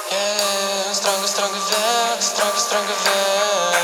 Строго, строго вверх, строго, строго вверх.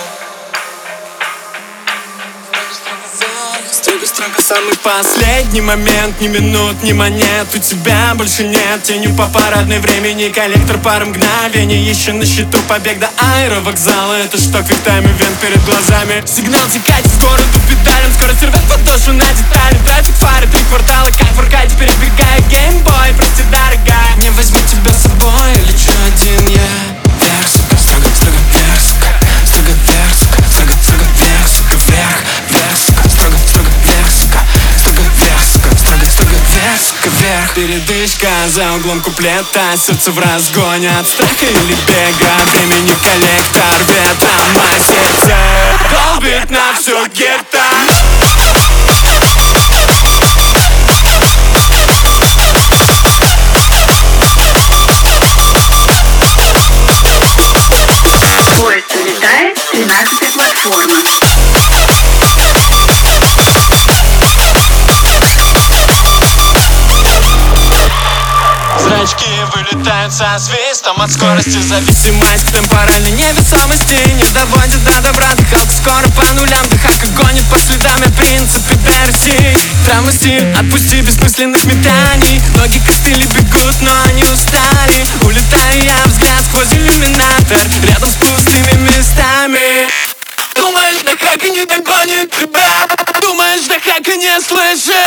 Строго, строго, самый последний момент. Ни минут, ни монет, у тебя больше нет. Тенью по парадной времени, коллектор пары мгновений. Еще на счету побег до аэровокзала. Это шток, ведь тайм ивент перед глазами. Сигнал текать в городу педалем. Скорость рвет подошву на детали. Трафик, фары, 3 квартала, как в аркаде. Перебегая геймбой, прости, дорогая. Не возьму тебя с собой, лечу один я. Вверх, сука, строго, строго, вверх, сука. Строго, вверх, сука, строго, строго, вверх, сука. Вверх, вверх, сука, строго, строго, вверх, сука. Строго, вверх, сука, строго, строго, вверх, сука. Вверх. Передышка за углом куплета. Сердце в разгоне от страха или бега. Времени коллектор ветра. Мое сердце долбит на всю гектар. Поезд улетает с 13-й платформы. Зрачки вылетают со свистом. От скорости зависимость к темпоральной невесомости не доводит до добра. Дыхалка скоро по нулям. Дыхалка гонит по следам. Я принцип инверсии. Травма стиль, отпусти бессмысленных метаний. Ноги костыли бегут, но они устали. Улетаю я, взгляд сквозь иллюминатор. Рядом с пустыми местами. Думаешь, да как и не догонит тебя? Думаешь, да как и не слышит?